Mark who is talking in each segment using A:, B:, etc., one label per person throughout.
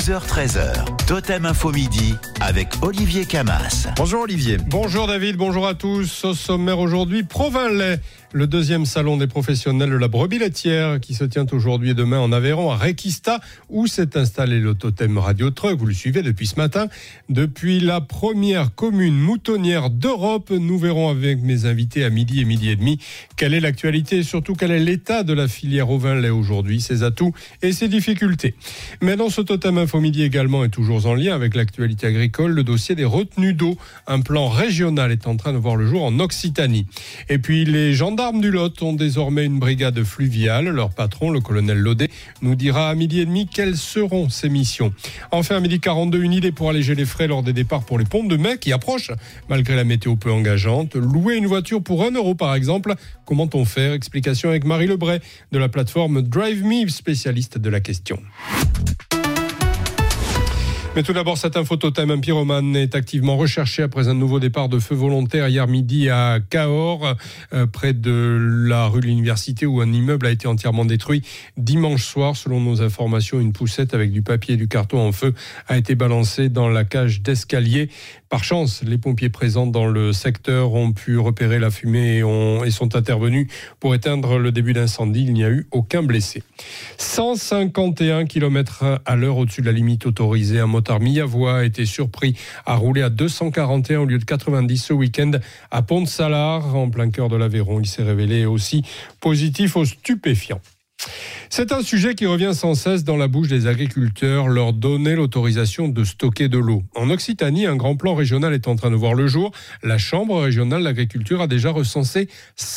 A: 12h-13h, Totem Info Midi avec Olivier Camas.
B: Bonjour Olivier.
C: Bonjour David, bonjour à tous. Au sommaire aujourd'hui, Provins-Lay, le deuxième salon des professionnels de la brebis laitière qui se tient aujourd'hui et demain en Aveyron, à Requista, où s'est installé le Totem Radio Truck. Vous le suivez depuis ce matin. Depuis la première commune moutonnière d'Europe, nous verrons avec mes invités à midi et midi et demi quelle est l'actualité et surtout quel est l'état de la filière au vin lait aujourd'hui, ses atouts et ses difficultés. Mais dans ce Totem Info Midi également et toujours en lien avec l'actualité agricole, le dossier des retenues d'eau. Un plan régional est en train de voir le jour en Occitanie. Et puis les gendarmes du Lot ont désormais une brigade fluviale. Leur patron, le colonel Laudet, nous dira à midi et demi quelles seront ses missions. Enfin, à midi 42, une idée pour alléger les frais lors des départs pour les ponts de mai qui approchent, malgré la météo peu engageante. Louer une voiture pour 1 euro par exemple, comment-on faire? Explication avec Marie Lebray de la plateforme Drive Me, spécialiste de la question. Mais tout d'abord, cette info Totem, un pyromane est activement recherché après un nouveau départ de feu volontaire hier midi à Cahors, près de la rue de l'Université, où un immeuble a été entièrement détruit dimanche soir. Selon nos informations, une poussette avec du papier et du carton en feu a été balancée dans la cage d'escalier. Par chance, les pompiers présents dans le secteur ont pu repérer la fumée et sont intervenus pour éteindre le début d'incendie. Il n'y a eu aucun blessé. 151 km/h au-dessus de la limite autorisée. Un motard mi-avois a été surpris à rouler à 241 au lieu de 90 ce week-end à Pont-de-Salars, en plein cœur de l'Aveyron. Il s'est révélé aussi positif aux stupéfiants. C'est un sujet qui revient sans cesse dans la bouche des agriculteurs, leur donner l'autorisation de stocker de l'eau. En Occitanie, un grand plan régional est en train de voir le jour. La Chambre régionale d'agriculture a déjà recensé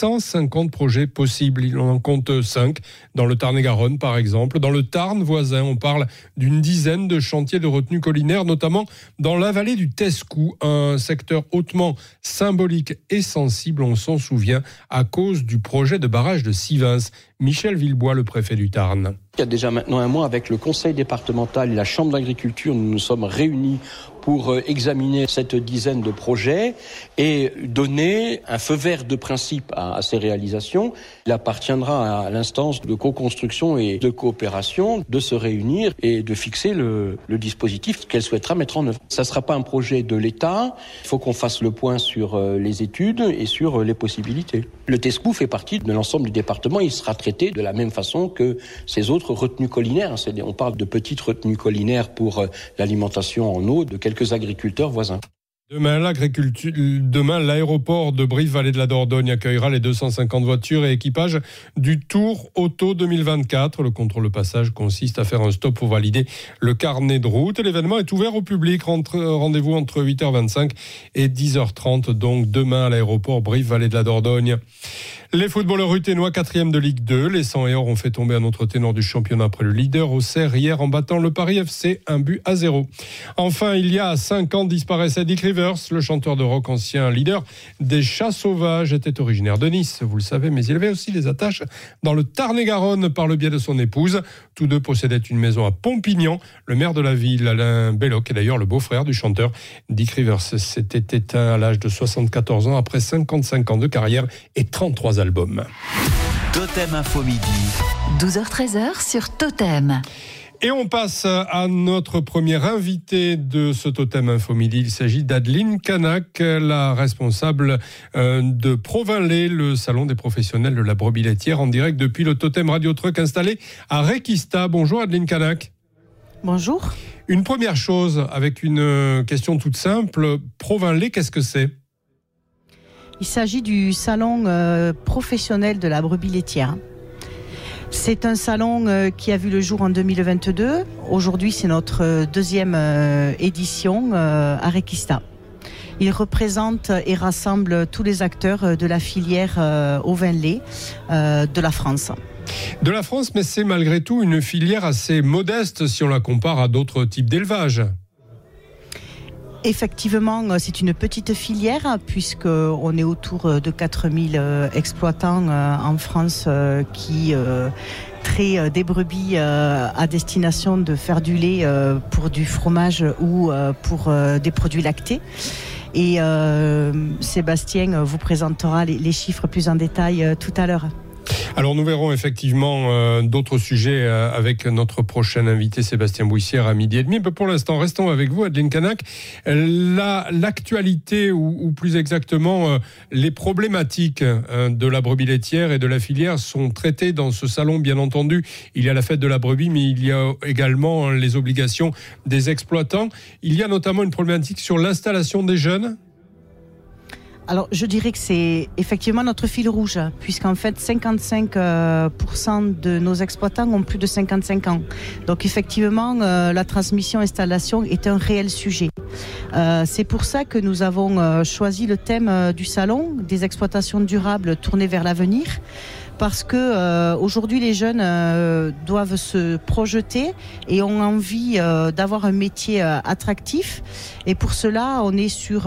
C: 150 projets possibles. Il en compte 5 dans le Tarn-et-Garonne, par exemple. Dans le Tarn voisin, on parle d'une dizaine de chantiers de retenue collinaire, notamment dans la vallée du Tescou, un secteur hautement symbolique et sensible, on s'en souvient, à cause du projet de barrage de Sivins. Michel Villebois, le préfet du Tarn.
D: Il y a déjà maintenant un mois, avec le conseil départemental et la chambre d'agriculture, nous nous sommes réunis pour examiner cette dizaine de projets et donner un feu vert de principe à ces réalisations. Il appartiendra à l'instance de co-construction et de coopération de se réunir et de fixer le dispositif qu'elle souhaitera mettre en œuvre. Ça ne sera pas un projet de l'État. Il faut qu'on fasse le point sur les études et sur les possibilités. Le Tescou fait partie de l'ensemble du département. Il sera traité de la même façon que ces autres retenues collinaires. On parle de petites retenues collinaires pour l'alimentation en eau de quelques agriculteurs voisins.
C: Demain, l'aéroport de Brive-Vallée de la Dordogne accueillera les 250 voitures et équipages du Tour Auto 2024. Le contrôle de passage consiste à faire un stop pour valider le carnet de route. L'événement est ouvert au public. Rendez-vous entre 8h25 et 10h30, donc demain à l'aéroport Brive-Vallée de la Dordogne. Les footballeurs ruténois 4e de Ligue 2. Les 100 et or ont fait tomber un autre ténor du championnat après le leader Auxerre hier en battant le Paris FC 1-0. Enfin, il y a 5 ans disparaissait Dick Rivers, le chanteur de rock ancien leader des Chats Sauvages, était originaire de Nice, vous le savez, mais il avait aussi des attaches dans le Tarn-et-Garonne par le biais de son épouse. Tous deux possédaient une maison à Pompignan. Le maire de la ville, Alain Belloc, est d'ailleurs le beau-frère du chanteur. Dick Rivers s'était éteint à l'âge de 74 ans après 55 ans de carrière et 33 albums.
A: Totem Info Midi.
E: 12h-13h sur Totem.
C: Et on passe à notre première invitée de ce Totem Info Midi. Il s'agit d'Adeline Canac, la responsable de Provins-Lay, le salon des professionnels de la brebis laitière, en direct depuis le Totem Radio Truck installé à Requista. Bonjour Adeline Canac.
F: Bonjour.
C: Une première chose, avec une question toute simple. Provins-Lay, qu'est-ce que c'est ?
F: Il s'agit du salon professionnel de la brebis laitière. C'est un salon qui a vu le jour en 2022. Aujourd'hui, c'est notre deuxième édition à Requista. Il représente et rassemble tous les acteurs de la filière au vin lait de la France.
C: De la France, mais c'est malgré tout une filière assez modeste si on la compare à d'autres types d'élevage.
F: Effectivement, c'est une petite filière puisqu'on est autour de 4000 exploitants en France qui traient des brebis à destination de faire du lait pour du fromage ou pour des produits lactés. Et Sébastien vous présentera les chiffres plus en détail tout à l'heure.
C: Alors nous verrons effectivement d'autres sujets avec notre prochain invité Sébastien Bouissière à 12h30. Mais pour l'instant, restons avec vous, Adeline Canac. L'actualité ou plus exactement les problématiques de la brebis laitière et de la filière sont traitées dans ce salon, bien entendu. Il y a la fête de la brebis, mais il y a également les obligations des exploitants. Il y a notamment une problématique sur l'installation des jeunes.
F: Alors, je dirais que c'est effectivement notre fil rouge, puisqu'en fait, 55% de nos exploitants ont plus de 55 ans. Donc, effectivement, la transmission-installation est un réel sujet. C'est pour ça que nous avons choisi le thème du salon, des exploitations durables tournées vers l'avenir. Parce que aujourd'hui les jeunes doivent se projeter et ont envie d'avoir un métier attractif. Et pour cela, on est sur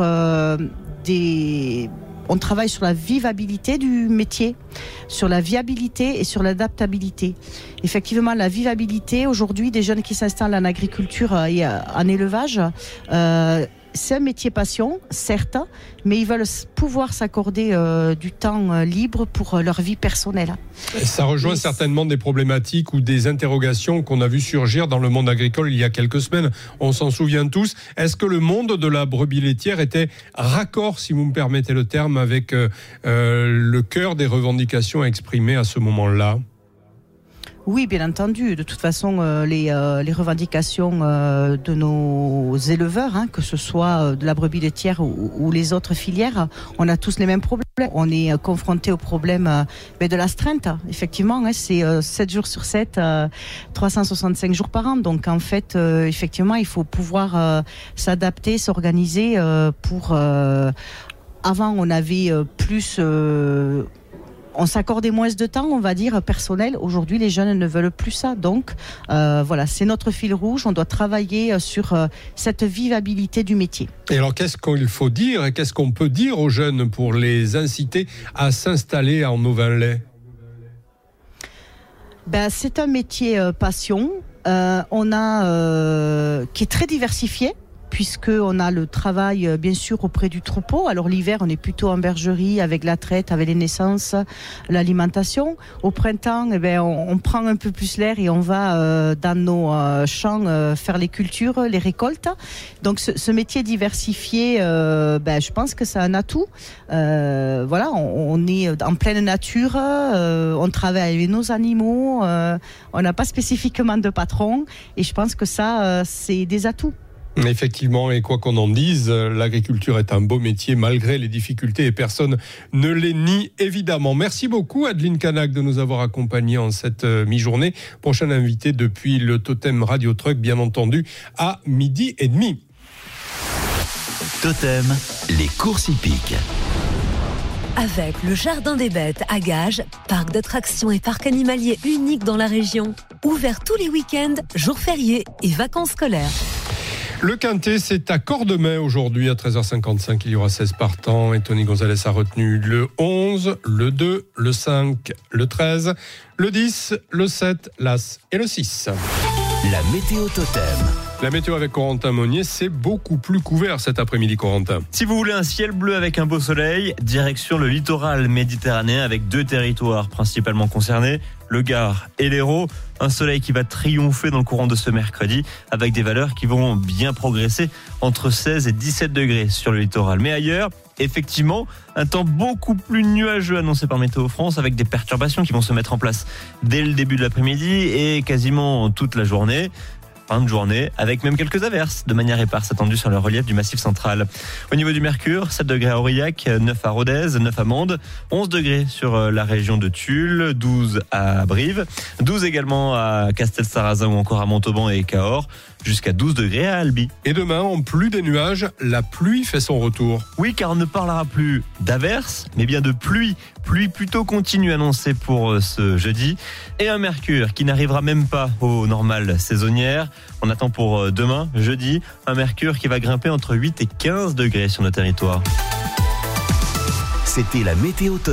F: on travaille sur la vivabilité du métier, sur la viabilité et sur l'adaptabilité. Effectivement, la vivabilité, aujourd'hui, des jeunes qui s'installent en agriculture et en élevage, c'est un métier passion, certes, mais ils veulent pouvoir s'accorder du temps libre pour leur vie personnelle.
C: Ça rejoint certainement des problématiques ou des interrogations qu'on a vu surgir dans le monde agricole il y a quelques semaines. On s'en souvient tous. Est-ce que le monde de la brebis laitière était raccord, si vous me permettez le terme, avec le cœur des revendications exprimées à ce moment-là ?
F: Oui, bien entendu. De toute façon, les revendications de nos éleveurs, que ce soit de la brebis laitière ou les autres filières, on a tous les mêmes problèmes. On est confronté au problème de l'astreinte. Effectivement, c'est 7 jours sur 7, 365 jours par an. Donc, en fait, effectivement, il faut pouvoir s'adapter, s'organiser pour... Avant, on avait plus... on s'accordait moins de temps, on va dire, personnel. Aujourd'hui, les jeunes ne veulent plus ça. Donc, voilà, c'est notre fil rouge. On doit travailler sur cette vivabilité du métier.
C: Et alors, qu'est-ce qu'il faut dire et qu'est-ce qu'on peut dire aux jeunes pour les inciter à s'installer en Auvergne-Lay ?
F: C'est un métier passion. Qui est très diversifié. Puisqu'on a le travail, bien sûr, auprès du troupeau. Alors, l'hiver, on est plutôt en bergerie, avec la traite, avec les naissances, l'alimentation. Au printemps, on prend un peu plus l'air et on va dans nos champs faire les cultures, les récoltes. Donc, ce métier diversifié, je pense que c'est un atout. Voilà, on est en pleine nature, on travaille avec nos animaux, on n'a pas spécifiquement de patron. Et je pense que ça, c'est des atouts.
C: Effectivement, et quoi qu'on en dise, l'agriculture est un beau métier malgré les difficultés et personne ne les nie évidemment. Merci beaucoup Adeline Canac de nous avoir accompagnés en cette mi-journée. Prochain invité depuis le Totem Radio Truck, bien entendu, à 12h30.
A: Totem, les courses hippiques.
B: Avec le Jardin des Bêtes à Gages, parc d'attractions et parc animalier unique dans la région. Ouvert tous les week-ends, jours fériés et vacances scolaires.
C: Le Quintet, c'est à Cordemais aujourd'hui à 13h55. Il y aura 16 partants et Tony Gonzalez a retenu le 11, le 2, le 5, le 13, le 10, le 7, l'As et le 6.
A: La météo Totem.
C: La météo avec Corentin Monnier, c'est beaucoup plus couvert cet après-midi, Corentin.
G: Si vous voulez un ciel bleu avec un beau soleil, direction le littoral méditerranéen avec 2 territoires principalement concernés, le Gard et l'Hérault. Un soleil qui va triompher dans le courant de ce mercredi avec des valeurs qui vont bien progresser entre 16 et 17 degrés sur le littoral. Mais ailleurs, effectivement, un temps beaucoup plus nuageux annoncé par Météo France avec des perturbations qui vont se mettre en place dès le début de l'après-midi et quasiment toute la journée. Fin de journée, avec même quelques averses de manière éparse attendues sur le relief du Massif central. Au niveau du mercure, 7 degrés à Aurillac, 9 à Rodez, 9 à Mende, 11 degrés sur la région de Tulle, 12 à Brive, 12 également à Castel-Sarrazin ou encore à Montauban et Cahors, jusqu'à 12 degrés à Albi.
C: Et demain, en plus des nuages, la pluie fait son retour.
G: Oui, car on ne parlera plus d'averses, mais bien de pluie. Pluie plutôt continue annoncée pour ce jeudi. Et un mercure qui n'arrivera même pas aux normales saisonnières. On attend pour demain, jeudi, un mercure qui va grimper entre 8 et 15 degrés sur nos territoires.
A: C'était la météo Totem.